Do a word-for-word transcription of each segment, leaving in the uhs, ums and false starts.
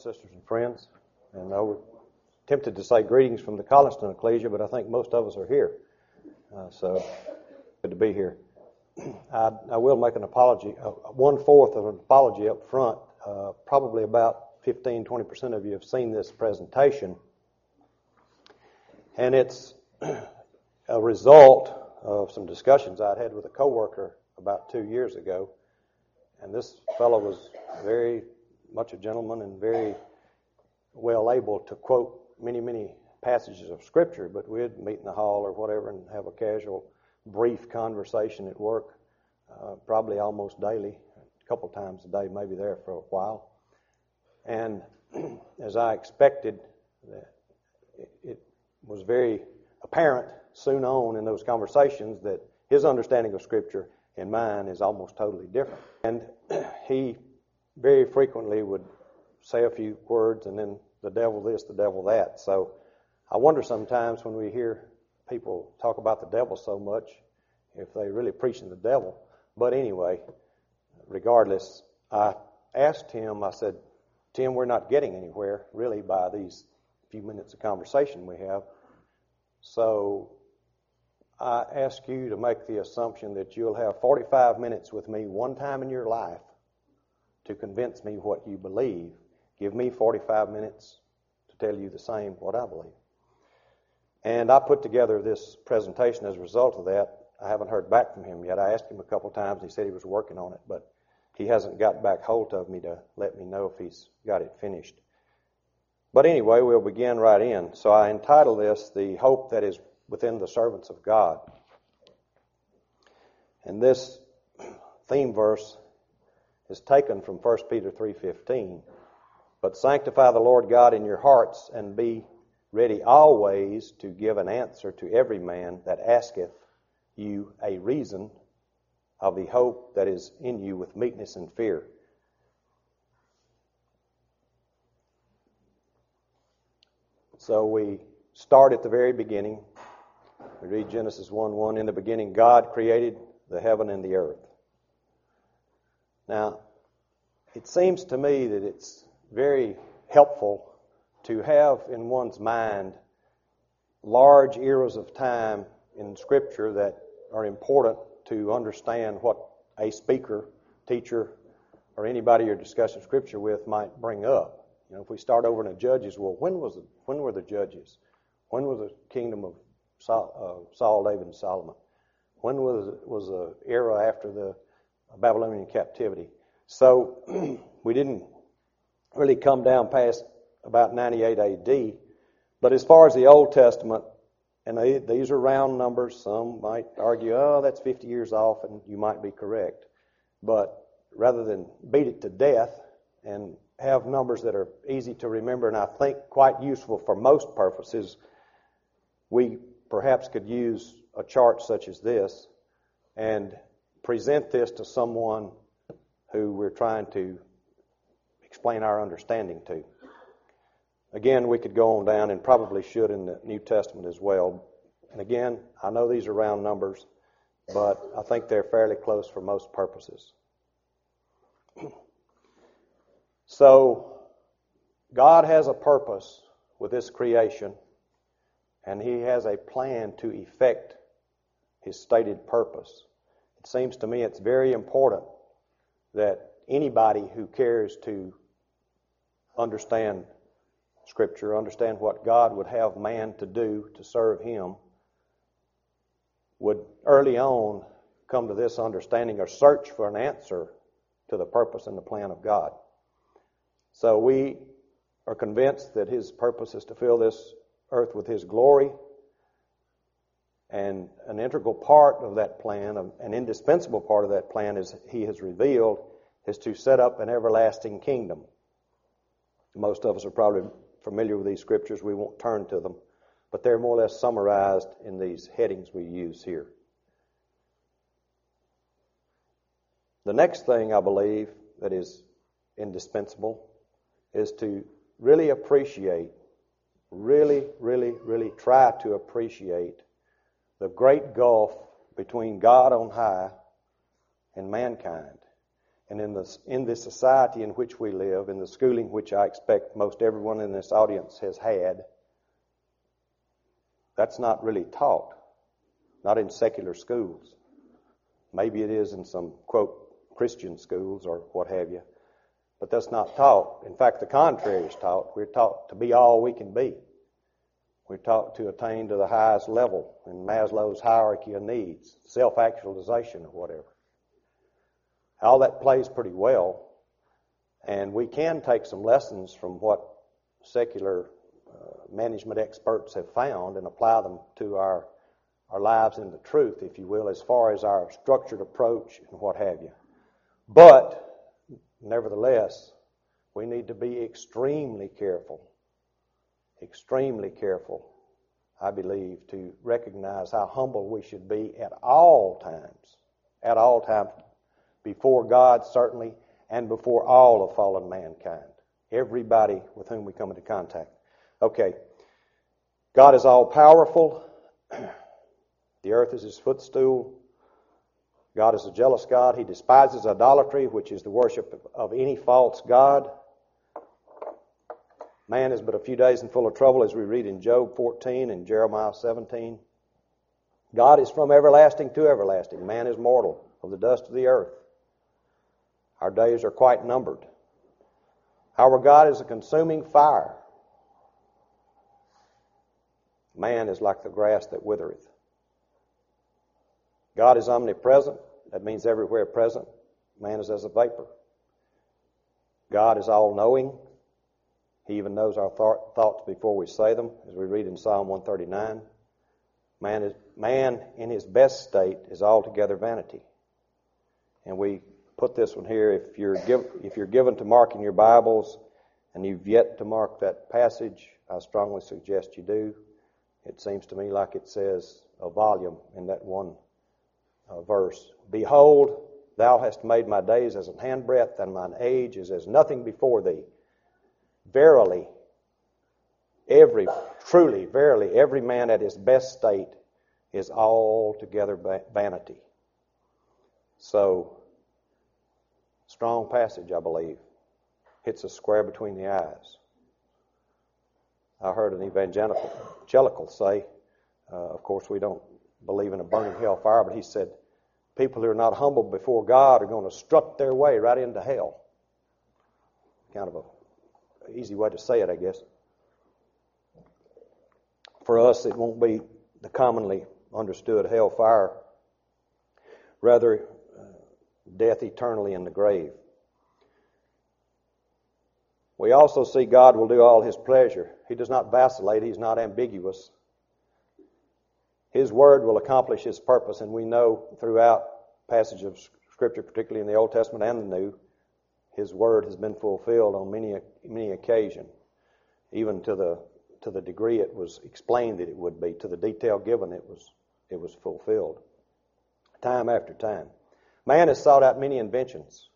sisters and friends. And I was tempted to say greetings from the Collinston Ecclesia, but I think most of us are here. Uh, so, good to be here. I, I will make an apology, uh, one-fourth of an apology up front. Uh, probably about fifteen, twenty percent of you have seen this presentation. And it's a result of some discussions I'd had with a coworker about two years ago. And this fellow was very much a gentleman and very well able to quote many, many passages of Scripture, but we'd meet in the hall or whatever and have a casual, brief conversation at work, uh, probably almost daily, a couple times a day, maybe there for a while. And as I expected, it, it was very apparent soon on in those conversations that his understanding of Scripture and mine is almost totally different. And he very frequently would say a few words and then the devil this, the devil that. So I wonder sometimes when we hear people talk about the devil so much, if they're really preaching the devil. But anyway, regardless, I asked him, I said, Tim, we're not getting anywhere really by these few minutes of conversation we have. So I ask you to make the assumption that you'll have forty-five minutes with me one time in your life to convince me what you believe. Give me forty-five minutes to tell you the same what I believe. And I put together this presentation as a result of that. I haven't heard back from him yet. I asked him a couple times. He said he was working on it, but he hasn't got back hold of me to let me know if he's got it finished. But anyway, we'll begin right in. So I entitled this, The Hope That Is Within the Servants of God. And this theme verse is taken from First Peter three fifteen. But sanctify the Lord God in your hearts, and be ready always to give an answer to every man that asketh you a reason of the hope that is in you with meekness and fear. So we start at the very beginning. We read Genesis one one. In the beginning, God created the heaven and the earth. Now, it seems to me that it's very helpful to have in one's mind large eras of time in Scripture that are important to understand what a speaker, teacher, or anybody you're discussing Scripture with might bring up. You know, if we start over in the Judges, well, when was it? When were the Judges? When was the kingdom of Saul, uh, Saul David, and Solomon? When was was the era after the Babylonian captivity? So we didn't really come down past about ninety-eight A D. But as far as the Old Testament, and they, these are round numbers, some might argue, oh, that's fifty years off, and you might be correct. But rather than beat it to death and have numbers that are easy to remember and I think quite useful for most purposes, we perhaps could use a chart such as this and present this to someone who we're trying to explain our understanding to. Again, we could go on down and probably should in the New Testament as well. And again, I know these are round numbers, but I think they're fairly close for most purposes. So, God has a purpose with this creation, and He has a plan to effect His stated purpose. It seems to me it's very important that anybody who cares to understand Scripture, understand what God would have man to do to serve Him, would early on come to this understanding or search for an answer to the purpose and the plan of God. So we are convinced that His purpose is to fill this earth with His glory, and an integral part of that plan, an indispensable part of that plan, as He has revealed, is to set up an everlasting kingdom. Most of us are probably familiar with these scriptures. We won't turn to them, but they're more or less summarized in these headings we use here. The next thing I believe that is indispensable is to really appreciate, really, really, really try to appreciate the great gulf between God on high and mankind. And in the, in the society in which we live, in the schooling which I expect most everyone in this audience has had, that's not really taught. Not in secular schools. Maybe it is in some, quote, Christian schools or what have you. But that's not taught. In fact, the contrary is taught. We're taught to be all we can be. We're taught to attain to the highest level in Maslow's hierarchy of needs, self-actualization or whatever. All that plays pretty well, and we can take some lessons from what secular uh, management experts have found and apply them to our, our lives in the truth, if you will, as far as our structured approach and what have you. But, nevertheless, we need to be extremely careful, extremely careful, I believe, to recognize how humble we should be at all times, at all times, before God, certainly, and before all of fallen mankind. Everybody with whom we come into contact. Okay. God is all-powerful. The earth is His footstool. God is a jealous God. He despises idolatry, which is the worship of any false god. Man is but a few days and full of trouble, as we read in Job fourteen and Jeremiah seventeen. God is from everlasting to everlasting. Man is mortal, of the dust of the earth. Our days are quite numbered. Our God is a consuming fire. Man is like the grass that withereth. God is omnipresent. That means everywhere present. Man is as a vapor. God is all-knowing. He even knows our th- thoughts before we say them, as we read in Psalm one thirty-nine. Man, is, man in his best state is altogether vanity. And we put this one here. If you're give, if you're given to marking your Bibles and you've yet to mark that passage, I strongly suggest you do. It seems to me like it says a volume in that one uh, verse. Behold, thou hast made my days as an handbreadth, and mine age is as nothing before thee. Verily, every, truly, verily, every man at his best state is altogether vanity. So, strong passage, I believe. Hits us square between the eyes. I heard an evangelical say, uh, of course we don't believe in a burning hellfire, but he said, people who are not humble before God are going to strut their way right into hell. Kind of a easy way to say it, I guess. For us, it won't be the commonly understood hellfire. Rather, uh, death eternally in the grave. We also see God will do all His pleasure. He does not vacillate. He's not ambiguous. His Word will accomplish His purpose, and we know throughout passages of Scripture, particularly in the Old Testament and the New, His Word has been fulfilled on many many occasions, even to the to the degree it was explained that it would be, to the detail given it was it was fulfilled, time after time. Man has sought out many inventions.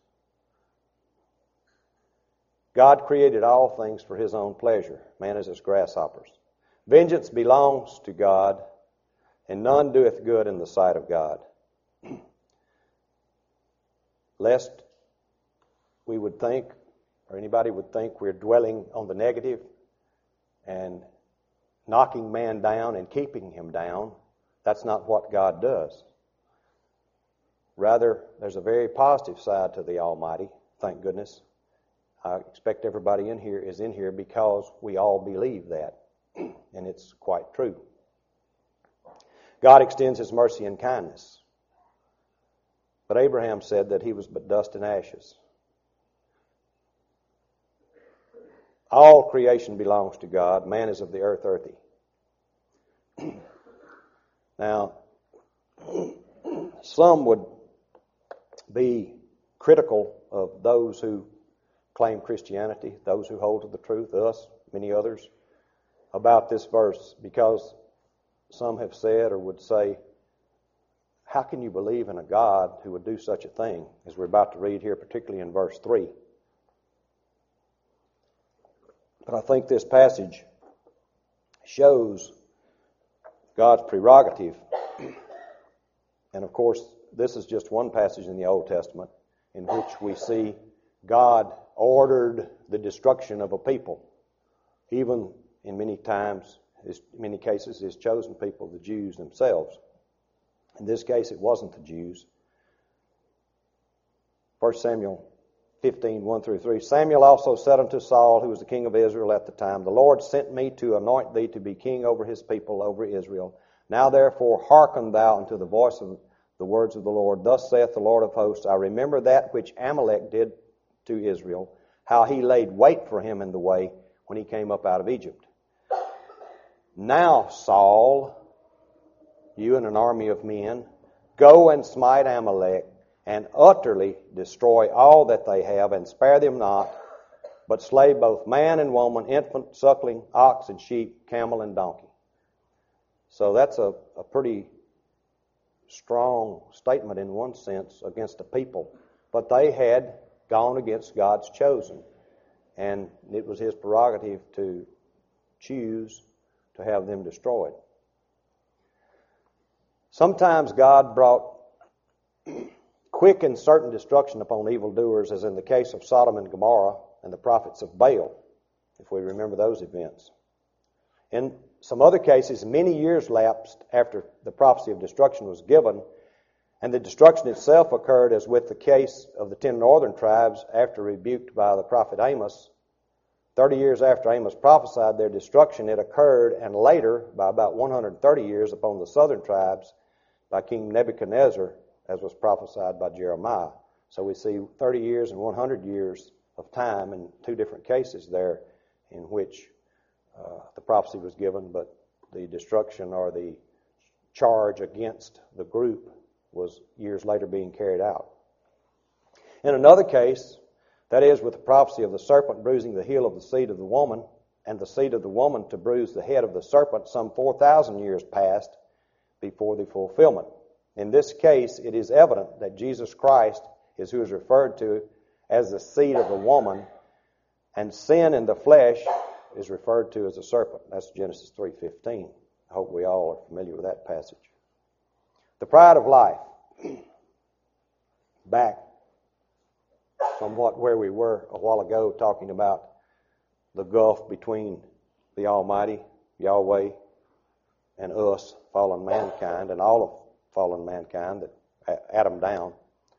God created all things for His own pleasure. Man is as grasshoppers. Vengeance belongs to God, and none doeth good in the sight of God. Lest we would think, or anybody would think, we're dwelling on the negative and knocking man down and keeping him down. That's not what God does. Rather, there's a very positive side to the Almighty, thank goodness. I expect everybody in here is in here because we all believe that, and it's quite true. God extends His mercy and kindness. But Abraham said that he was but dust and ashes. All creation belongs to God. Man is of the earth earthy. Now, some would be critical of those who claim Christianity, those who hold to the truth, us, many others, about this verse, because some have said or would say, how can you believe in a God who would do such a thing, as we're about to read here, particularly in verse three? But I think this passage shows God's prerogative. And of course, this is just one passage in the Old Testament. in which we see God ordered the destruction of a people, even in many times, in many cases, His chosen people, the Jews themselves. In this case, it wasn't the Jews. First Samuel fifteen, one through three. Samuel also said unto Saul, who was the king of Israel at the time, The Lord sent me to anoint thee to be king over His people, over Israel. Now therefore hearken thou unto the voice of the words of the Lord. Thus saith the Lord of hosts, I remember that which Amalek did to Israel, how he laid wait for him in the way when he came up out of Egypt. Now, Saul, you and an army of men, go and smite Amalek, and utterly destroy all that they have, and spare them not, but slay both man and woman, infant, suckling, ox and sheep, camel and donkey. So that's a, a pretty strong statement in one sense against the people. But they had gone against God's chosen, and it was His prerogative to choose to have them destroyed. Sometimes God brought quick and certain destruction upon evildoers, as in the case of Sodom and Gomorrah and the prophets of Baal, if we remember those events. In some other cases, many years lapsed after the prophecy of destruction was given, and the destruction itself occurred, as with the case of the ten northern tribes after rebuked by the prophet Amos. Thirty years after Amos prophesied their destruction, it occurred, and later, by about one hundred thirty years, upon the southern tribes by King Nebuchadnezzar, as was prophesied by Jeremiah. So we see thirty years and one hundred years of time in two different cases there in which uh, the prophecy was given, but the destruction or the charge against the group was years later being carried out. In another case, that is with the prophecy of the serpent bruising the heel of the seed of the woman, and the seed of the woman to bruise the head of the serpent, some four thousand years passed before the fulfillment. In this case, it is evident that Jesus Christ is who is referred to as the seed of the woman, and sin in the flesh is referred to as a serpent. That's Genesis three fifteen. I hope we all are familiar with that passage. The pride of life. Back somewhat where we were a while ago, talking about the gulf between the Almighty, Yahweh, and us, fallen mankind, and all of fallen mankind, that Adam down.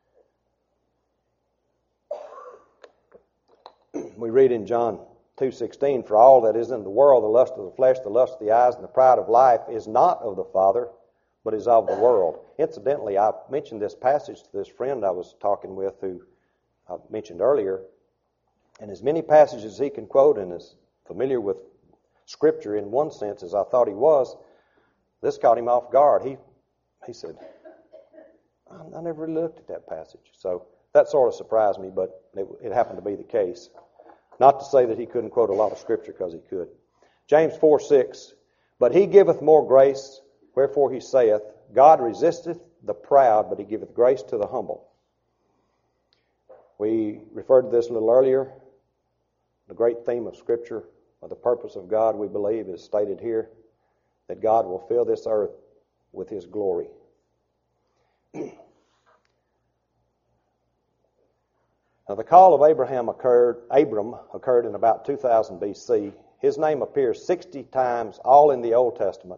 We read in John two sixteen, For all that is in the world, the lust of the flesh, the lust of the eyes, and the pride of life, is not of the Father, but is of the world. Incidentally, I mentioned this passage to this friend I was talking with, who I mentioned earlier, and as many passages as he can quote and is familiar with Scripture in one sense as I thought he was, this caught him off guard. He he said, I, I never really looked at that passage. So that sort of surprised me, but it, it happened to be the case. Not to say that he couldn't quote a lot of Scripture, because he could. James four six, But he giveth more grace, wherefore he saith, God resisteth the proud, but he giveth grace to the humble. We referred to this a little earlier. The great theme of Scripture, or the purpose of God, we believe, is stated here, that God will fill this earth with His glory. Now, the call of Abraham occurred, Abram occurred in about two thousand B C. His name appears sixty times, all in the Old Testament.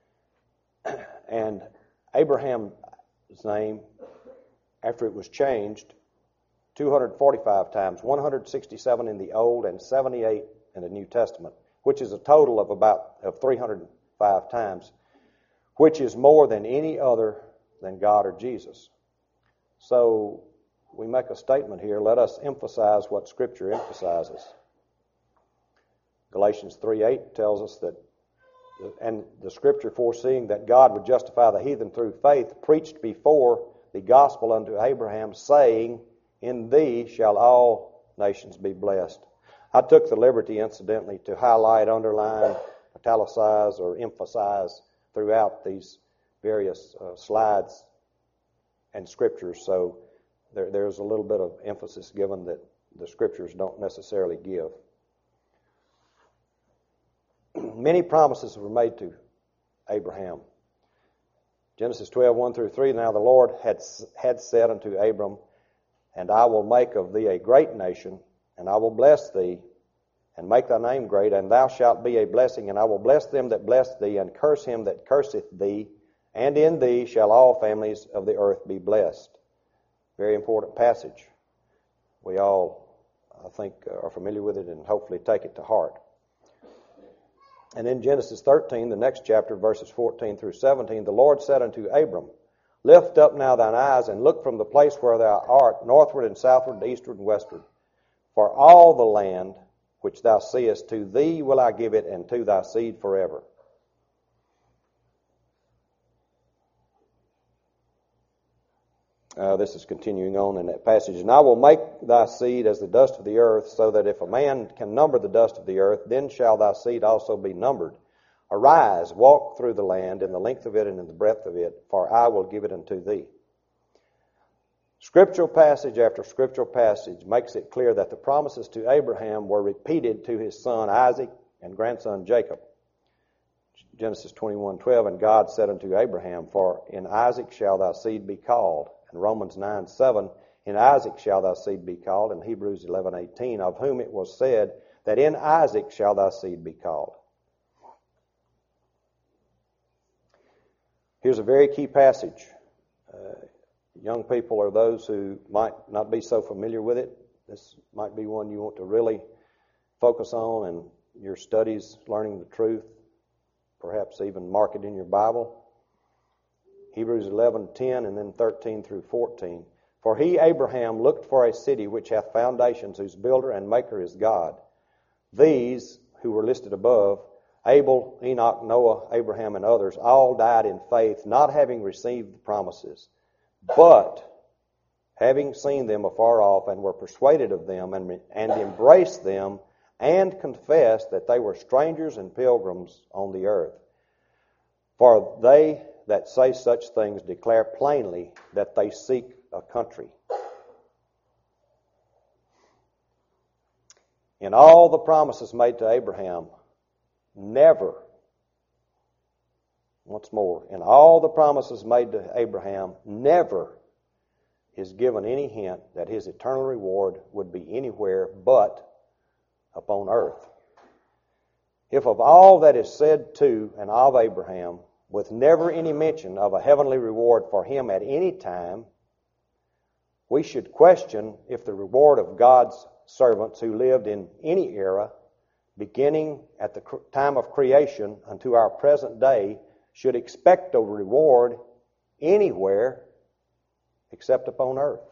And Abraham's name, after it was changed, two hundred forty-five times, one hundred sixty-seven in the Old and seventy-eight in the New Testament, which is a total of about of three hundred five times, which is more than any other than God or Jesus. So we make a statement here. Let us emphasize what Scripture emphasizes. Galatians three eight tells us that, and the Scripture foreseeing that God would justify the heathen through faith, preached before the gospel unto Abraham, saying, In thee shall all nations be blessed. I took the liberty, incidentally, to highlight, underline, italicize, or emphasize throughout these various uh, slides and Scriptures, so there, there's a little bit of emphasis given that the Scriptures don't necessarily give. Many promises were made to Abraham. Genesis twelve, one through three, Now the Lord had, had said unto Abram, and I will make of thee a great nation, and I will bless thee, and make thy name great, and thou shalt be a blessing, and I will bless them that bless thee, and curse him that curseth thee, and in thee shall all families of the earth be blessed. Very important passage. We all, I think, are familiar with it and hopefully take it to heart. And in Genesis thirteen, the next chapter, verses fourteen through seventeen, the Lord said unto Abram, Lift up now thine eyes, and look from the place where thou art, northward and southward, and eastward and westward. For all the land which thou seest, to thee will I give it, and to thy seed forever. Uh, this is continuing on in that passage. And I will make thy seed as the dust of the earth, so that if a man can number the dust of the earth, then shall thy seed also be numbered. Arise, walk through the land, in the length of it and in the breadth of it, for I will give it unto thee. Scriptural passage after scriptural passage makes it clear that the promises to Abraham were repeated to his son Isaac and grandson Jacob. Genesis twenty-one twelve, and God said unto Abraham, For in Isaac shall thy seed be called. And Romans nine seven, in Isaac shall thy seed be called. And Hebrews eleven eighteen, of whom it was said that in Isaac shall thy seed be called. Here's a very key passage. Uh, young people are those who might not be so familiar with it. This might be one you want to really focus on in your studies, learning the truth, perhaps even mark it in your Bible. Hebrews eleven ten and then thirteen through fourteen. For he, Abraham, looked for a city which hath foundations, whose builder and maker is God. These, who were listed above, Abel, Enoch, Noah, Abraham, and others, all died in faith, not having received the promises, but having seen them afar off, and were persuaded of them, and, and embraced them, and confessed that they were strangers and pilgrims on the earth. For they that say such things declare plainly that they seek a country. In all the promises made to Abraham, never, once more, in all the promises made to Abraham, never is given any hint that his eternal reward would be anywhere but upon earth. If of all that is said to and of Abraham, with never any mention of a heavenly reward for him at any time, we should question if the reward of God's servants who lived in any era, beginning at the time of creation unto our present day, should expect a reward anywhere except upon earth.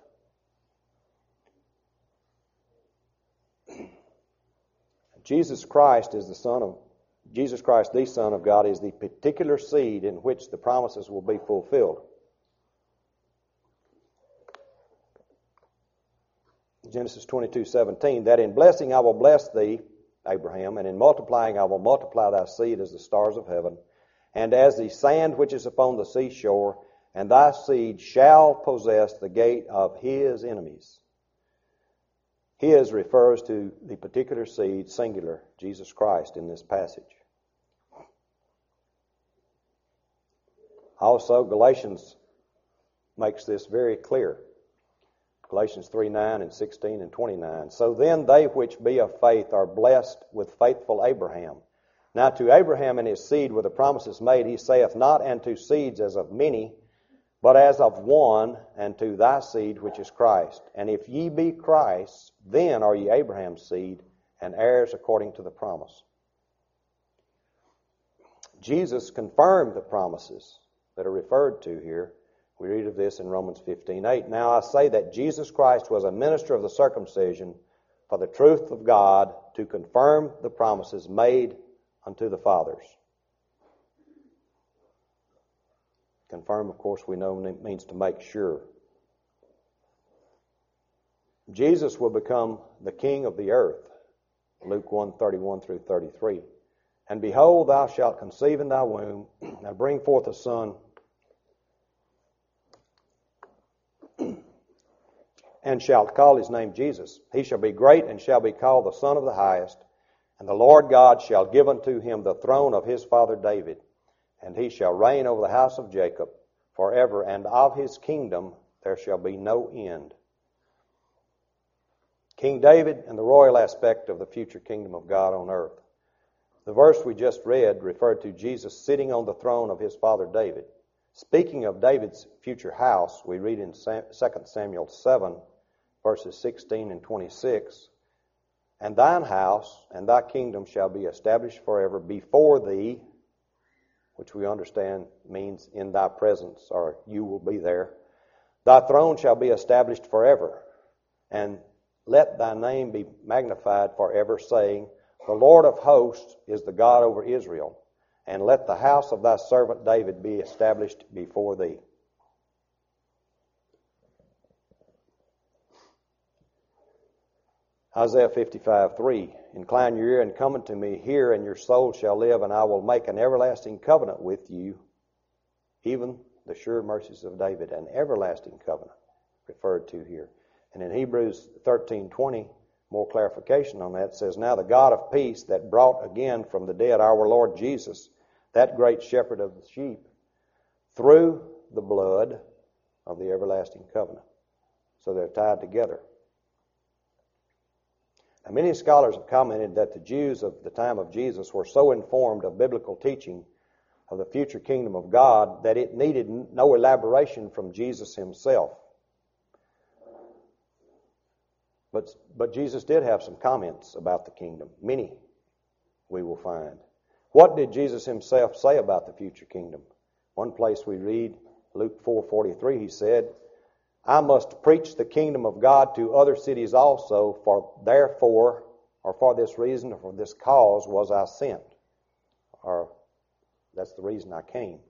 Jesus Christ is the Son of Jesus Christ, the Son of God, is the particular seed in which the promises will be fulfilled. Genesis twenty-two seventeen, that in blessing I will bless thee, Abraham, and in multiplying I will multiply thy seed as the stars of heaven, and as the sand which is upon the seashore, and thy seed shall possess the gate of his enemies. His refers to the particular seed, singular, Jesus Christ, in this passage. Also, Galatians makes this very clear. Galatians three nine and sixteen and twenty-nine. So then they which be of faith are blessed with faithful Abraham. Now to Abraham and his seed were the promises made. He saith not, and to seeds as of many, but as of one, and to thy seed which is Christ. And if ye be Christ, then are ye Abraham's seed, and heirs according to the promise. Jesus confirmed the promises that are referred to here. We read of this in Romans fifteen eight. Now I say that Jesus Christ was a minister of the circumcision for the truth of God, to confirm the promises made unto the fathers. Confirm, of course, we know means to make sure. Jesus will become the King of the earth. Luke one thirty-one through thirty-three. And behold, thou shalt conceive in thy womb, and bring forth a son, and shalt call his name Jesus. He shall be great, and shall be called the Son of the Highest. And the Lord God shall give unto him the throne of his father David, and he shall reign over the house of Jacob forever, and of his kingdom there shall be no end. King David and the royal aspect of the future kingdom of God on earth. The verse we just read referred to Jesus sitting on the throne of his father David. Speaking of David's future house, we read in Second Samuel seven, verses sixteen and twenty-six, "And thine house and thy kingdom shall be established forever before thee," which we understand means in thy presence, or you will be there. "Thy throne shall be established forever, and let thy name be magnified forever, saying, The Lord of hosts is the God over Israel, and let the house of thy servant David be established before thee." Isaiah fifty-five, three, "Incline your ear and come unto me, hear, and your soul shall live, and I will make an everlasting covenant with you, even the sure mercies of David," an everlasting covenant referred to here. And in Hebrews thirteen, twenty, more clarification on that, says, "Now the God of peace that brought again from the dead our Lord Jesus, that great shepherd of the sheep, through the blood of the everlasting covenant." So they're tied together. Now, many scholars have commented that the Jews of the time of Jesus were so informed of biblical teaching of the future kingdom of God that it needed no elaboration from Jesus himself. But, but Jesus did have some comments about the kingdom. Many, we will find. What did Jesus himself say about the future kingdom? One place we read, Luke four forty-three, he said, "I must preach the kingdom of God to other cities also, for therefore, or for this reason, or for this cause was I sent." Or, that's the reason I came.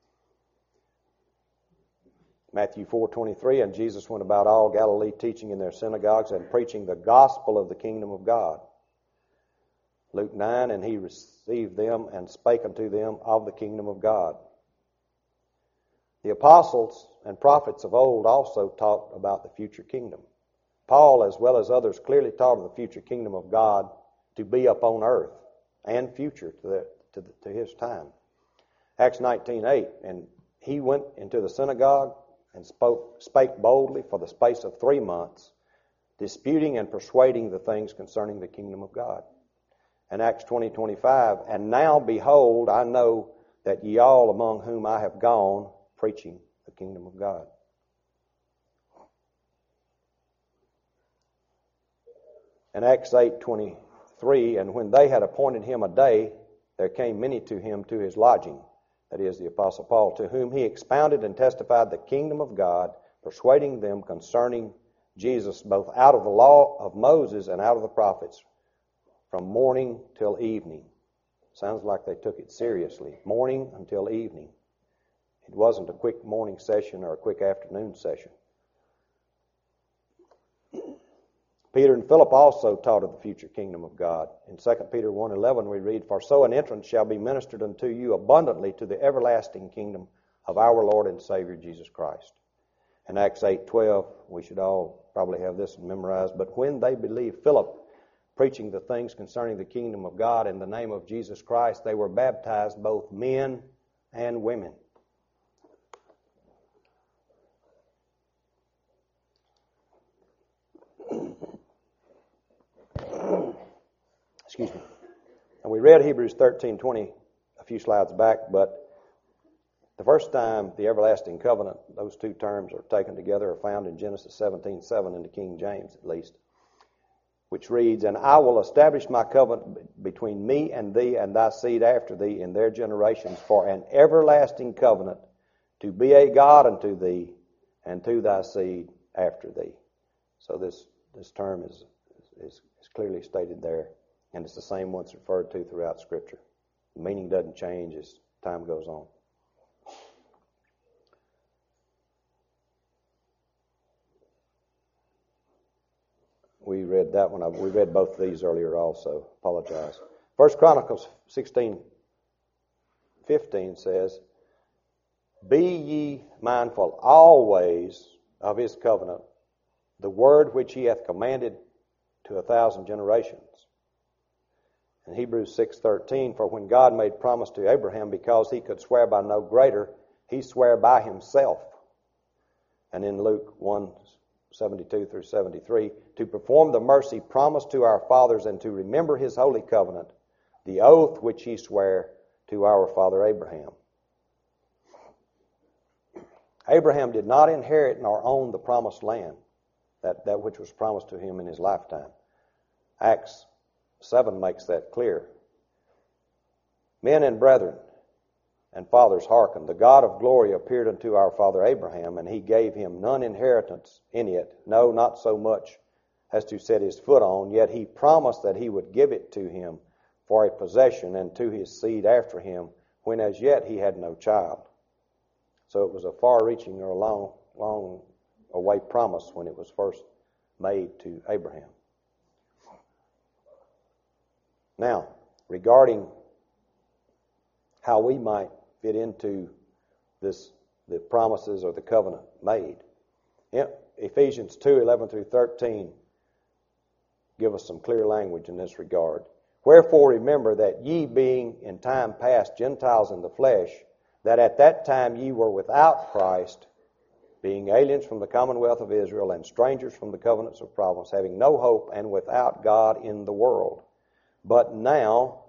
Matthew four twenty-three, "And Jesus went about all Galilee, teaching in their synagogues and preaching the gospel of the kingdom of God." Luke nine, "And he received them and spake unto them of the kingdom of God." The apostles and prophets of old also taught about the future kingdom. Paul, as well as others, clearly taught of the future kingdom of God to be upon earth and future to, the, to, the, to his time. Acts nineteen eight, "And he went into the synagogue and spoke, spake boldly for the space of three months, disputing and persuading the things concerning the kingdom of God." And Acts twenty twenty-five, "And now behold, I know that ye all among whom I have gone, preaching the kingdom of God." And Acts eight twenty-three, "And when they had appointed him a day, there came many to him to his lodging," that is, the Apostle Paul, "to whom he expounded and testified the kingdom of God, persuading them concerning Jesus, both out of the law of Moses and out of the prophets, from morning till evening." Sounds like they took it seriously. Morning until evening. It wasn't a quick morning session or a quick afternoon session. Peter and Philip also taught of the future kingdom of God. In Second Peter one eleven we read, "For so an entrance shall be ministered unto you abundantly to the everlasting kingdom of our Lord and Savior Jesus Christ." In Acts eight twelve, we should all probably have this memorized, "But when they believed Philip, preaching the things concerning the kingdom of God in the name of Jesus Christ, they were baptized, both men and women." Excuse me. And we read Hebrews thirteen twenty a few slides back, but the first time the everlasting covenant, those two terms are taken together, are found in Genesis seventeen seven in the King James at least, which reads, "And I will establish my covenant between me and thee and thy seed after thee in their generations for an everlasting covenant, to be a God unto thee and to thy seed after thee." So this, this term is, is, is clearly stated there. And it's the same one that's referred to throughout Scripture. The meaning doesn't change as time goes on. We read that one. We read both of these earlier also. Apologize. First Chronicles sixteen fifteen says, "Be ye mindful always of his covenant, the word which he hath commanded to a thousand generations." In Hebrews six thirteen, "For when God made promise to Abraham, because he could swear by no greater, he sware by himself." And in Luke one seventy-two through seventy-three, to perform the mercy promised to our fathers and to remember his holy covenant, the oath which he sware to our father Abraham. Abraham did not inherit nor own the promised land, that, that which was promised to him in his lifetime. Acts seven makes that clear. Men and brethren and fathers, hearken. The God of glory appeared unto our father Abraham, and he gave him none inheritance in it, no, not so much as to set his foot on, yet he promised that he would give it to him for a possession and to his seed after him, when as yet he had no child. So it was a far-reaching or a long, long away promise when it was first made to Abraham. Now, regarding how we might fit into this, the promises or the covenant made. Ephesians two, eleven through thirteen give us some clear language in this regard. Wherefore remember that ye being in time past Gentiles in the flesh, that at that time ye were without Christ, being aliens from the commonwealth of Israel and strangers from the covenants of promise, having no hope and without God in the world. But now,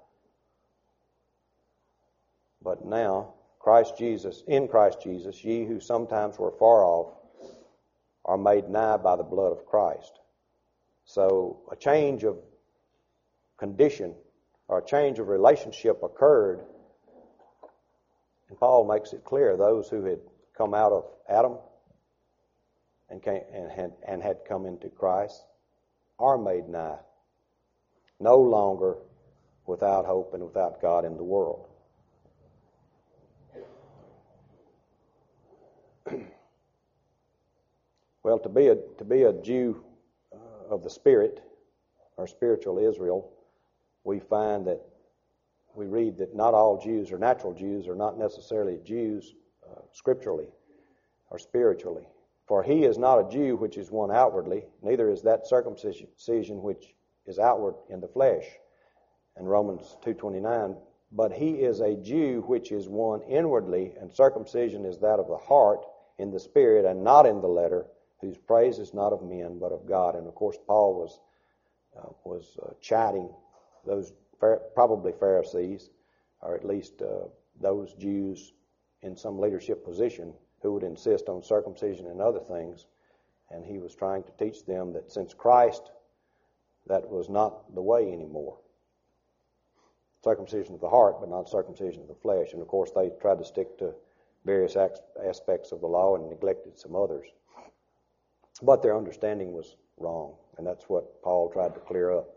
but now, Christ Jesus, in Christ Jesus, ye who sometimes were far off, are made nigh by the blood of Christ. So a change of condition or a change of relationship occurred, and Paul makes it clear those who had come out of Adam and came, and had and had come into Christ are made nigh, no longer without hope and without God in the world. Well, to be a to be a Jew uh, of the Spirit, or spiritual Israel, we find that we read that not all Jews or natural Jews are not necessarily Jews uh, scripturally or spiritually. For he is not a Jew which is one outwardly, neither is that circumcision which is outward in the flesh. In Romans two twenty-nine, but he is a Jew which is one inwardly, and circumcision is that of the heart in the spirit and not in the letter, whose praise is not of men but of God. And of course Paul was uh, was uh, chiding those probably Pharisees, or at least uh, those Jews in some leadership position who would insist on circumcision and other things. And he was trying to teach them that since Christ, that was not the way anymore. Circumcision of the heart, but not circumcision of the flesh. And of course they tried to stick to various aspects of the law and neglected some others. But their understanding was wrong, and that's what Paul tried to clear up.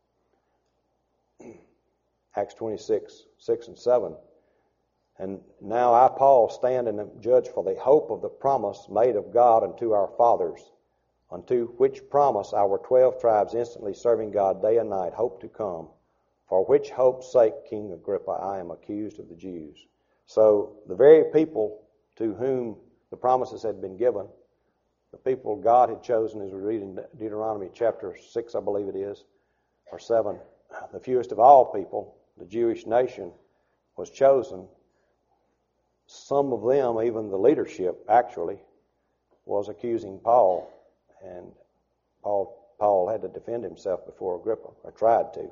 Acts twenty-six, six and seven. And now I, Paul, stand and am judged for the hope of the promise made of God unto our fathers, unto which promise our twelve tribes instantly serving God day and night hope to come, for which hope's sake, King Agrippa, I am accused of the Jews. So the very people to whom the promises had been given, the people God had chosen, as we read in Deuteronomy chapter six, I believe it is, or seven, the fewest of all people, the Jewish nation, was chosen. Some of them, even the leadership, actually, was accusing Paul, and Paul, Paul had to defend himself before Agrippa, or tried to.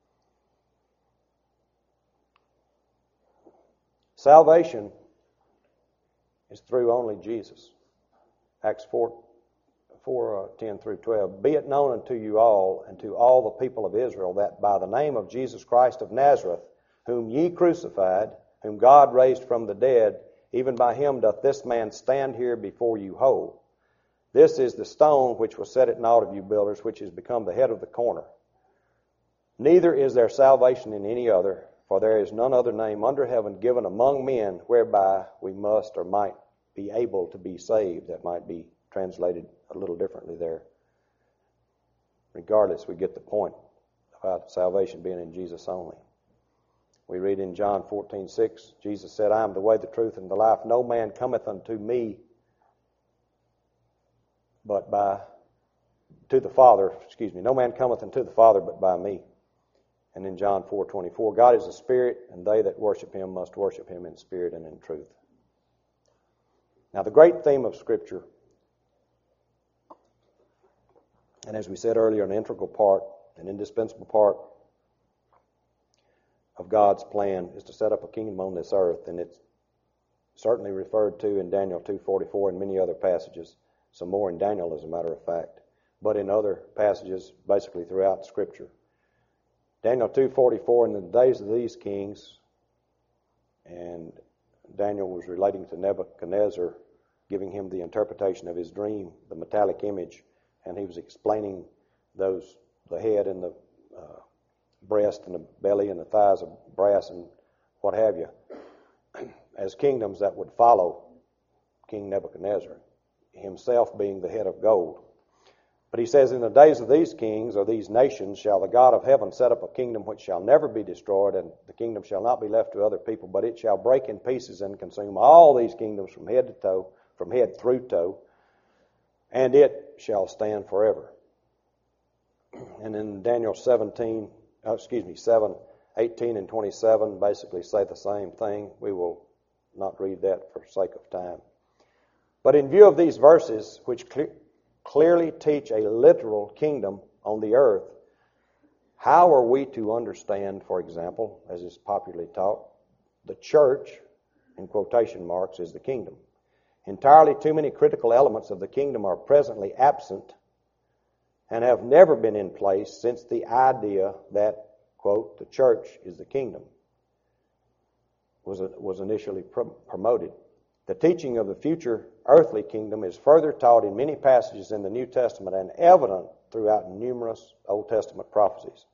Salvation is through only Jesus. Acts four, four uh, ten through twelve. Be it known unto you all and to all the people of Israel that by the name of Jesus Christ of Nazareth, whom ye crucified, whom God raised from the dead, even by him doth this man stand here before you whole. This is the stone which was set at naught of you builders, which is become the head of the corner. Neither is there salvation in any other, for there is none other name under heaven given among men whereby we must or might be able to be saved. That might be translated a little differently there. Regardless, we get the point about salvation being in Jesus only. We read in John fourteen six, Jesus said, I am the way, the truth, and the life. No man cometh unto me but by, to the Father, excuse me, no man cometh unto the Father but by me. And in John four twenty-four, God is a spirit, and they that worship him must worship him in spirit and in truth. Now, the great theme of Scripture And as we said earlier, an integral part, an indispensable part of God's plan is to set up a kingdom on this earth, and it's certainly referred to in Daniel two forty-four and many other passages, some more in Daniel as a matter of fact, but in other passages basically throughout Scripture. Daniel two forty-four, in the days of these kings, and Daniel was relating to Nebuchadnezzar, giving him the interpretation of his dream, the metallic image, and he was explaining those, the head and the uh, breast and the belly and the thighs of brass and what have you, as kingdoms that would follow King Nebuchadnezzar, himself being the head of gold. But he says, in the days of these kings, or these nations, shall the God of heaven set up a kingdom which shall never be destroyed, and the kingdom shall not be left to other people, but it shall break in pieces and consume all these kingdoms from head to toe, from head through toe, and it shall stand forever. And in Daniel seventeen, oh, excuse me, seven, eighteen and twenty-seven basically say the same thing. We will not read that for sake of time. But in view of these verses, which cl- clearly teach a literal kingdom on the earth, how are we to understand, for example, as is popularly taught, the church, in quotation marks, is the kingdom? Entirely too many critical elements of the kingdom are presently absent and have never been in place since the idea that, quote, the church is the kingdom was, was initially pr- promoted. The teaching of the future earthly kingdom is further taught in many passages in the New Testament and evident throughout numerous Old Testament prophecies.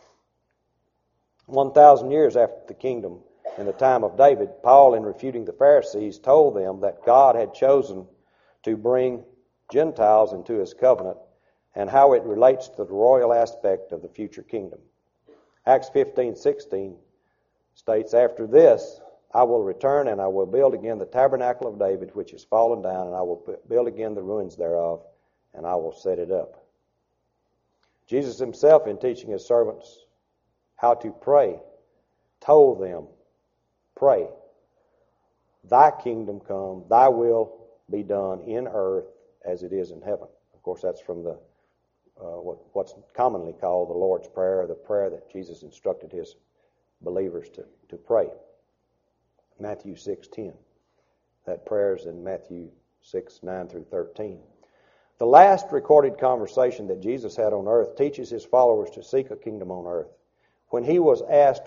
One thousand years after the kingdom, in the time of David, Paul, in refuting the Pharisees, told them that God had chosen to bring Gentiles into his covenant and how it relates to the royal aspect of the future kingdom. Acts fifteen sixteen states, after this, I will return and I will build again the tabernacle of David, which is fallen down, and I will build again the ruins thereof, and I will set it up. Jesus himself, in teaching his servants how to pray, told them, pray, thy kingdom come, thy will be done in earth as it is in heaven. Of course, that's from the uh, what, what's commonly called the Lord's Prayer, the prayer that Jesus instructed his believers to, to pray. Matthew six ten. That prayer is in Matthew six nine through thirteen. The last recorded conversation that Jesus had on earth teaches his followers to seek a kingdom on earth. When he was asked,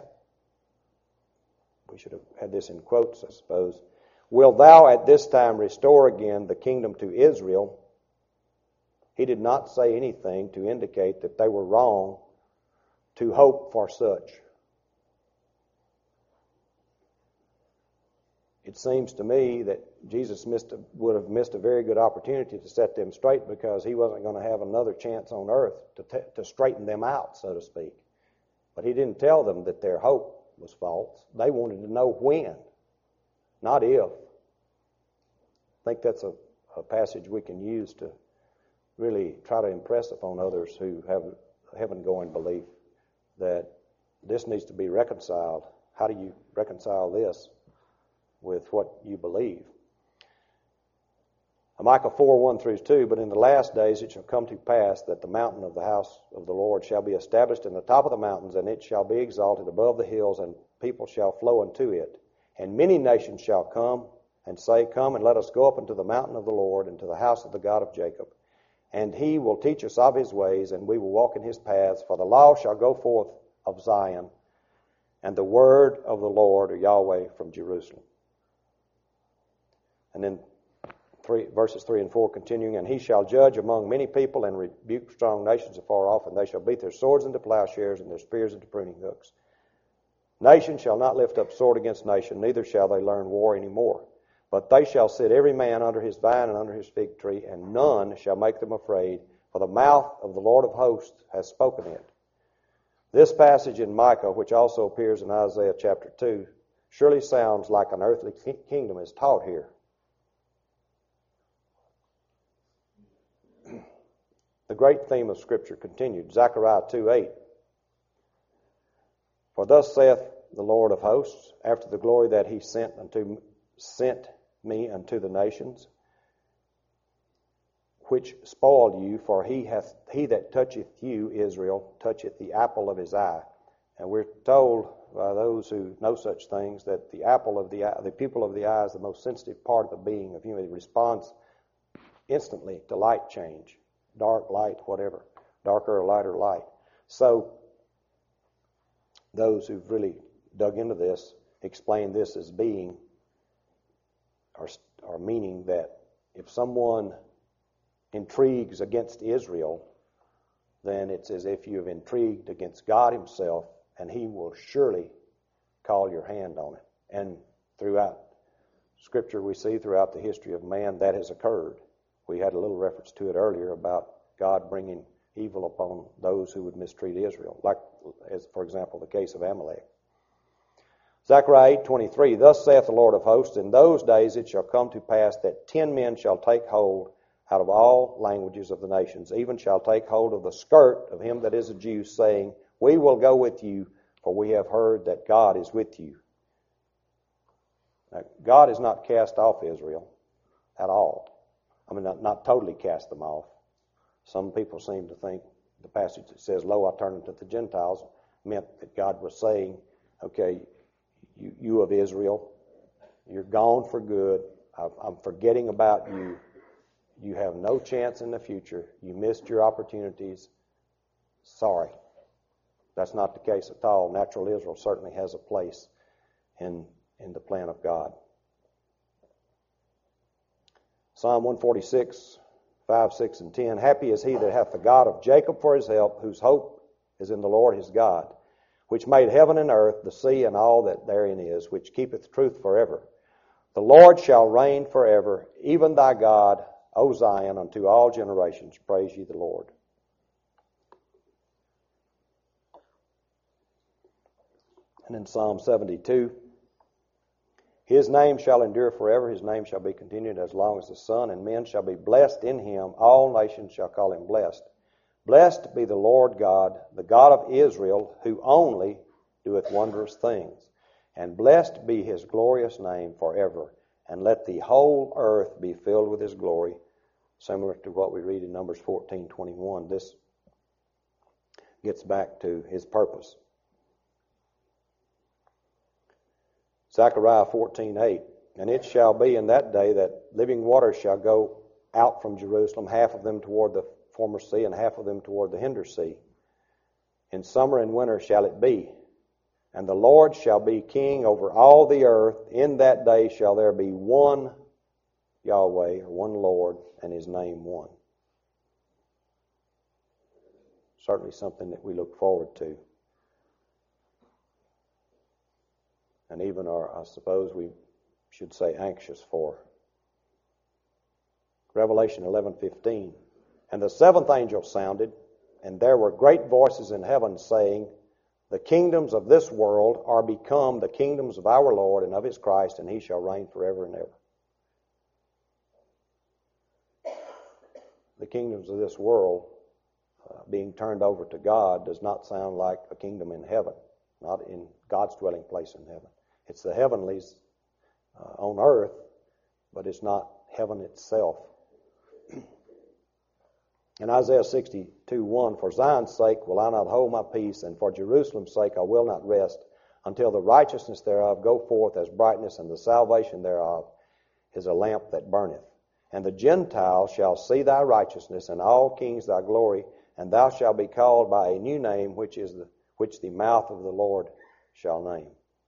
we should have had this in quotes, I suppose, will thou at this time restore again the kingdom to Israel? He did not say anything to indicate that they were wrong to hope for such. It seems to me that Jesus missed a, would have missed a very good opportunity to set them straight, because he wasn't going to have another chance on earth to, t- to straighten them out, so to speak. But he didn't tell them that their hope was false. They wanted to know when, not if. I think that's a, a passage we can use to really try to impress upon others who have a heaven-going belief that this needs to be reconciled. How do you reconcile this with what you believe? Micah four one through two, but in the last days it shall come to pass that the mountain of the house of the Lord shall be established in the top of the mountains, and it shall be exalted above the hills, and people shall flow unto it. And many nations shall come and say, come and let us go up into the mountain of the Lord, and to the house of the God of Jacob. And he will teach us of his ways, and we will walk in his paths. For the law shall go forth of Zion, and the word of the Lord, or Yahweh, from Jerusalem. And then three, verses three and four continuing, and he shall judge among many people and rebuke strong nations afar off, and they shall beat their swords into plowshares and their spears into pruning hooks. Nation shall not lift up sword against nation, neither shall they learn war any more. But they shall sit every man under his vine and under his fig tree, and none shall make them afraid, for the mouth of the Lord of hosts has spoken it. This passage in Micah, which also appears in Isaiah chapter two, surely sounds like an earthly kingdom is taught here. The great theme of Scripture continued. Zechariah two eight. For thus saith the Lord of hosts, after the glory that he sent unto sent me unto the nations, which spoiled you, for he hath he that toucheth you, Israel, toucheth the apple of his eye. And we're told by those who know such things that the apple of the eye, the pupil of the eye, is the most sensitive part of the being of human. It responds instantly to light change, dark, light, whatever, darker or lighter light. So those who've really dug into this explain this as being, or, or meaning that if someone intrigues against Israel, then it's as if you have intrigued against God himself, and he will surely call your hand on it. And throughout Scripture, we see throughout the history of man that has occurred. We had a little reference to it earlier about God bringing evil upon those who would mistreat Israel, like, as for example, the case of Amalek. Zechariah eight twenty-three, Thus saith the Lord of hosts, in those days it shall come to pass that ten men shall take hold out of all languages of the nations, even shall take hold of the skirt of him that is a Jew, saying, We will go with you, for we have heard that God is with you. Now, God has not cast off Israel at all. I mean, not, not totally cast them off. Some people seem to think the passage that says, Lo, I turn unto the Gentiles, meant that God was saying, okay, you, you of Israel, you're gone for good. I'm forgetting about you. You have no chance in the future. You missed your opportunities. Sorry. That's not the case at all. Natural Israel certainly has a place in, in the plan of God. Psalm one forty-six, five, six, and ten. Happy is he that hath the God of Jacob for his help, whose hope is in the Lord his God, which made heaven and earth, the sea, and all that therein is, which keepeth truth forever. The Lord shall reign forever, even thy God, O Zion, unto all generations. Praise ye the Lord. And in Psalm seventy-two, His name shall endure forever, his name shall be continued as long as the sun, and men shall be blessed in him. All nations shall call him blessed. Blessed be the Lord God, the God of Israel, who only doeth wondrous things. And blessed be his glorious name forever. And let the whole earth be filled with his glory. Similar to what we read in Numbers fourteen twenty-one. This gets back to his purpose. Zechariah fourteen eight. And it shall be in that day that living waters shall go out from Jerusalem, half of them toward the former sea, and half of them toward the hinder sea. In summer and winter shall it be. And the Lord shall be king over all the earth. In that day shall there be one Yahweh, or one Lord, and his name one. Certainly something that we look forward to. And even are, I suppose we should say, anxious for. Revelation eleven fifteen. And the seventh angel sounded, and there were great voices in heaven saying, The kingdoms of this world are become the kingdoms of our Lord and of his Christ, and he shall reign forever and ever. The kingdoms of this world uh, being turned over to God does not sound like a kingdom in heaven, not in God's dwelling place in heaven. It's the heavenlies uh, on earth, but it's not heaven itself. In Isaiah sixty-two one, For Zion's sake will I not hold my peace, and for Jerusalem's sake I will not rest, until the righteousness thereof go forth as brightness, and the salvation thereof is a lamp that burneth. And the Gentiles shall see thy righteousness, and all kings thy glory, and thou shalt be called by a new name, which is the which the mouth of the Lord shall name.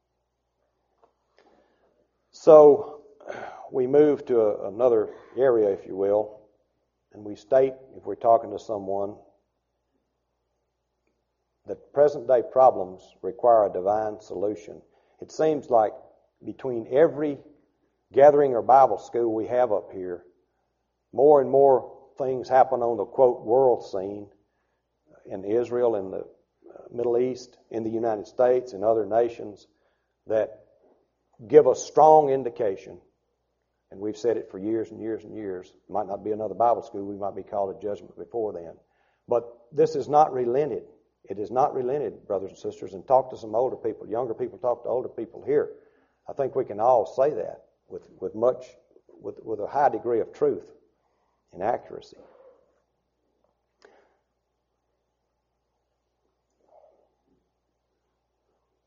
So we move to a, another area, if you will, and we state, if we're talking to someone, that present-day problems require a divine solution. It seems like between every gathering or Bible school we have up here, more and more things happen on the, quote, world scene in Israel, in the Middle East, in the United States, and other nations that give a strong indication, and we've said it for years and years and years. It might not be another Bible school. We might be called to judgment before then. But this is not relented. It is not relented, brothers and sisters. And talk to some older people. Younger people talk to older people here. I think we can all say that with, with much, with, with a high degree of truth and accuracy.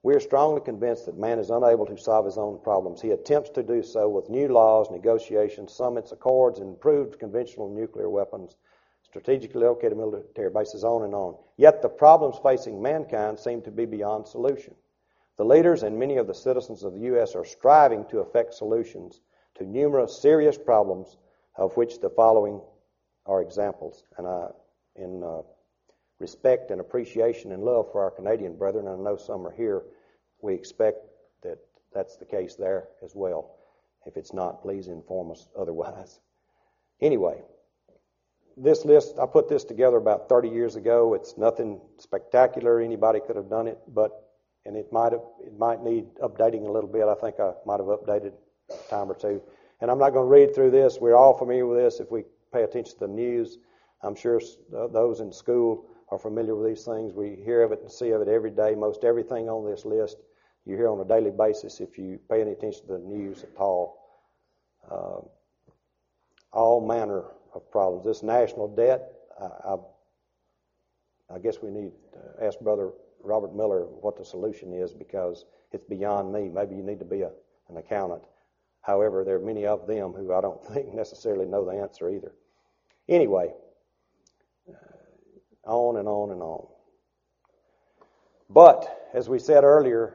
We are strongly convinced that man is unable to solve his own problems. He attempts to do so with new laws, negotiations, summits, accords, improved conventional nuclear weapons, strategically located military bases, on and on. Yet the problems facing mankind seem to be beyond solution. The leaders and many of the citizens of the U S are striving to effect solutions to numerous serious problems, of which the following are examples. And I, in uh, respect and appreciation and love for our Canadian brethren, and I know some are here, we expect that that's the case there as well. If it's not, please inform us otherwise. Anyway, this list, I put this together about thirty years ago. It's nothing spectacular. Anybody could have done it, but and it might have it might need updating a little bit. I think I might have updated a time or two. And I'm not going to read through this. We're all familiar with this if we pay attention to the news. I'm sure those in school are familiar with these things. We hear of it and see of it every day. Most everything on this list you hear on a daily basis if you pay any attention to the news at all. Uh, all manner of problems. This national debt, I, I, I guess we need to ask Brother Robert Miller what the solution is, because it's beyond me. Maybe you need to be a, an accountant. However, there are many of them who I don't think necessarily know the answer either. Anyway, uh, on and on and on. But, as we said earlier,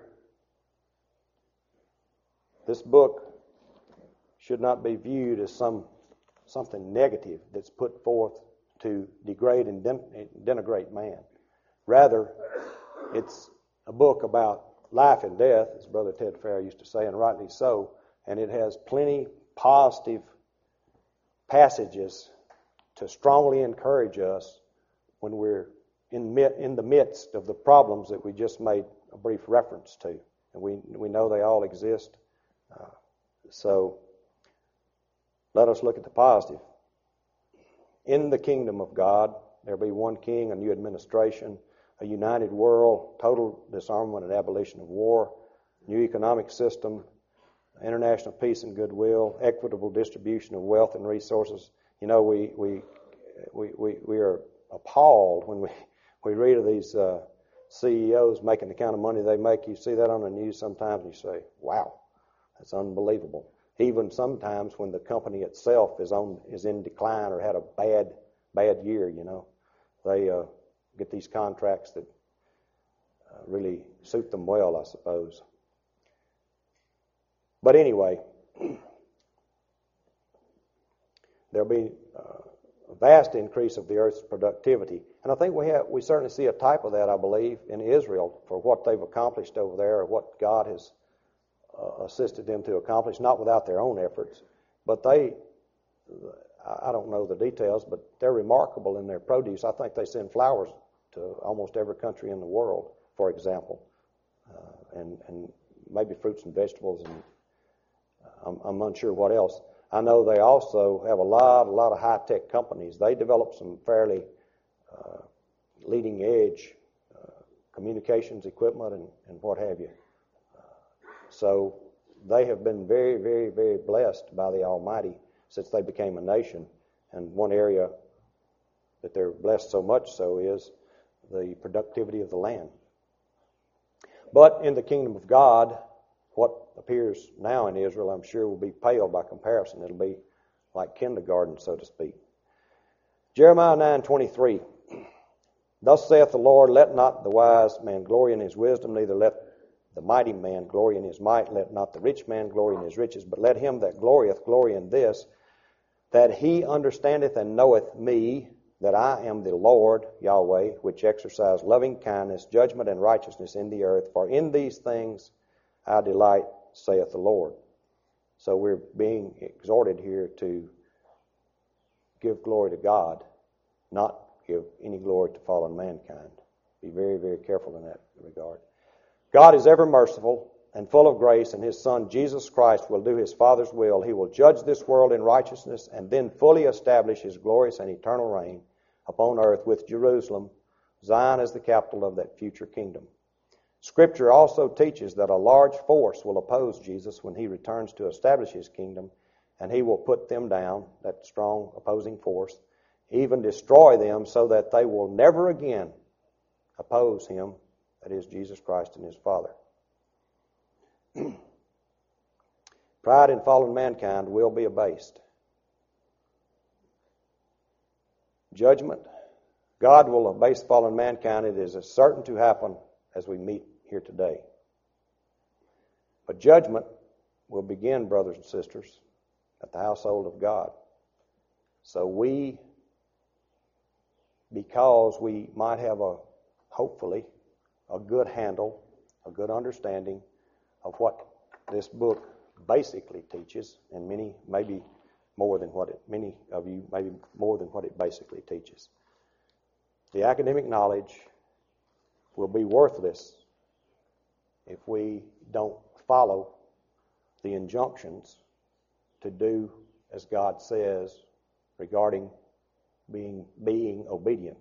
this book should not be viewed as some something negative that's put forth to degrade and den- denigrate man. Rather, it's a book about life and death, as Brother Ted Fair used to say, and rightly so, and it has plenty positive passages to strongly encourage us when we're in, in the midst of the problems that we just made a brief reference to. And we, we know they all exist. Uh, so, let us look at the positive. In the kingdom of God, there will be one king, a new administration, a united world, total disarmament and abolition of war, new economic system, international peace and goodwill, equitable distribution of wealth and resources. You know, we we we we, we are appalled when we, we read of these uh, C E Os making the kind of money they make. You see that on the news sometimes and you say, wow, that's unbelievable. Even sometimes when the company itself is on is in decline or had a bad bad year, you know, they uh, get these contracts that uh, really suit them well, I suppose. But anyway, there'll be uh, a vast increase of the earth's productivity, and I think we have we certainly see a type of that, I believe, in Israel for what they've accomplished over there, or what God has Uh, assisted them to accomplish, not without their own efforts, but they, I don't know the details, but they're remarkable in their produce. I think they send flowers to almost every country in the world, for example, uh, and, and maybe fruits and vegetables, and I'm, I'm unsure what else. I know they also have a lot, a lot of high-tech companies. They develop some fairly uh, leading-edge uh, communications equipment and, and what have you. So they have been very, very, very blessed by the Almighty since they became a nation. And one area that they're blessed so much so is the productivity of the land. But in the kingdom of God, what appears now in Israel, I'm sure, will be pale by comparison. It'll be like kindergarten, so to speak. Jeremiah nine twenty-three. Thus saith the Lord, let not the wise man glory in his wisdom, neither let the mighty man glory in his might, let not the rich man glory in his riches, but let him that glorieth glory in this, that he understandeth and knoweth me, that I am the Lord, Yahweh, which exercise loving kindness, judgment, and righteousness in the earth. For in these things I delight, saith the Lord. So we're being exhorted here to give glory to God, not give any glory to fallen mankind. Be very, very careful in that regard. God is ever merciful and full of grace, and his Son, Jesus Christ, will do his Father's will. He will judge this world in righteousness and then fully establish his glorious and eternal reign upon earth with Jerusalem, Zion as the capital of that future kingdom. Scripture also teaches that a large force will oppose Jesus when he returns to establish his kingdom, and he will put them down, that strong opposing force, even destroy them so that they will never again oppose him, that is Jesus Christ and his Father. Pride in fallen mankind will be abased. Judgment, God will abase fallen mankind. It is certain to happen as we meet here today. But judgment will begin, brothers and sisters, at the household of God. So we, because we might have a, hopefully, a good handle, a good understanding of what this book basically teaches, and many, maybe more than what it, many of you, maybe more than what it basically teaches. The academic knowledge will be worthless if we don't follow the injunctions to do as God says regarding being being obedient.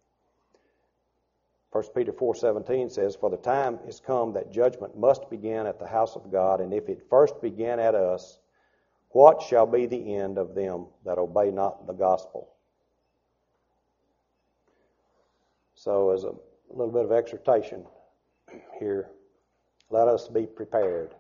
First Peter four seventeen says, "For the time is come that judgment must begin at the house of God, and if it first began at us, what shall be the end of them that obey not the gospel?" So as a little bit of exhortation here, let us be prepared.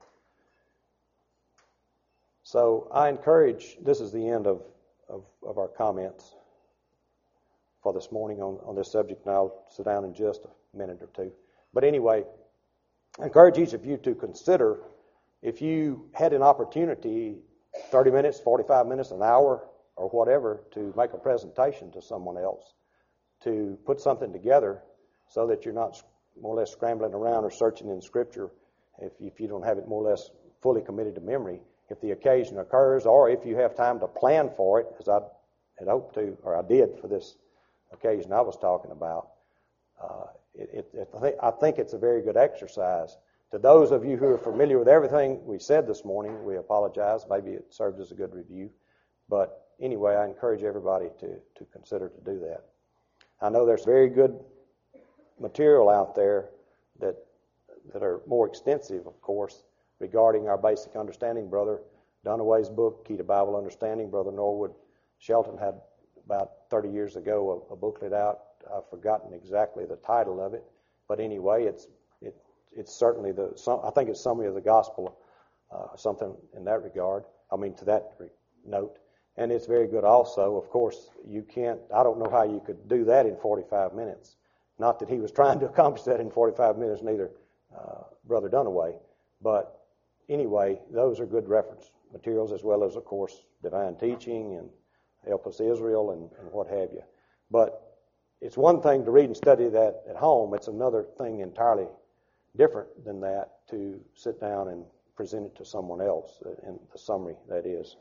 So I encourage, this is the end of, of, of our comments for this morning on, on this subject, and I'll sit down in just a minute or two. But anyway, I encourage each of you to consider, if you had an opportunity, thirty minutes, forty-five minutes, an hour, or whatever, to make a presentation to someone else, to put something together so that you're not more or less scrambling around or searching in Scripture if, if you don't have it more or less fully committed to memory. If the occasion occurs, or if you have time to plan for it, as I had hoped to, or I did for this occasion I was talking about, uh, it, it, it, I, think, I think it's a very good exercise. To those of you who are familiar with everything we said this morning, we apologize. Maybe it served as a good review. But anyway, I encourage everybody to, to consider to do that. I know there's very good material out there that that are more extensive, of course, regarding our basic understanding. Brother Dunaway's book, Key to Bible Understanding, Brother Norwood Shelton had about thirty years ago a, a booklet out. I've forgotten exactly the title of it, but anyway, it's it it's certainly the some, I think it's Summary of the Gospel, uh, something in that regard. I mean, to that re- note, and it's very good also. Of course, you can't. I don't know how you could do that in forty-five minutes. Not that he was trying to accomplish that in forty-five minutes, neither uh, Brother Dunaway. But anyway, those are good reference materials, as well as, of course, Divine Teaching and Help Us Israel and, and what have you. But it's one thing to read and study that at home. It's another thing entirely different than that to sit down and present it to someone else, in the summary, that is.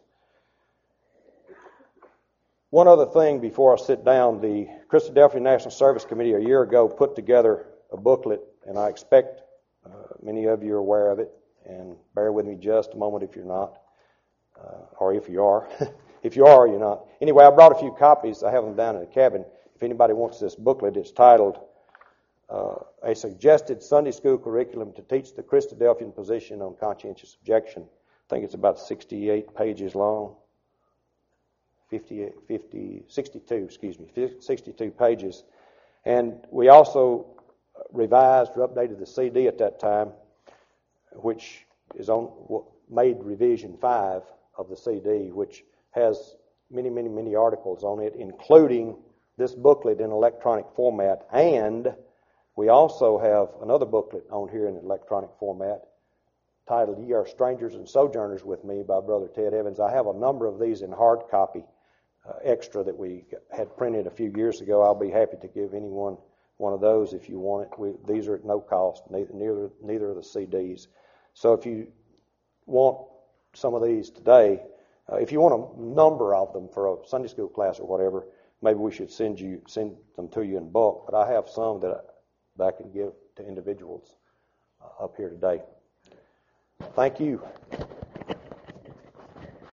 One other thing before I sit down, the Christadelphia National Service Committee a year ago put together a booklet, and I expect uh, many of you are aware of it, and bear with me just a moment if you're not, uh, or if you are. If you are, you're not. Anyway, I brought a few copies. I have them down in the cabin. If anybody wants this booklet, it's titled uh, A Suggested Sunday School Curriculum to Teach the Christadelphian Position on Conscientious Objection. I think it's about sixty-eight pages long. fifty, fifty, sixty-two, excuse me, sixty-two pages. And we also revised or updated the C D at that time, which is on, made revision five of the C D, which has many, many, many articles on it, including this booklet in electronic format. And we also have another booklet on here in electronic format titled Ye Are Strangers and Sojourners with Me by Brother Ted Evans. I have a number of these in hard copy uh, extra that we had printed a few years ago. I'll be happy to give anyone one of those if you want it. We, these are at no cost, neither, neither, neither are the C Ds. So if you want some of these today, uh, if you want a number of them for a Sunday school class or whatever, maybe we should send you send them to you in bulk. But I have some that I, that I can give to individuals uh, up here today. Thank you.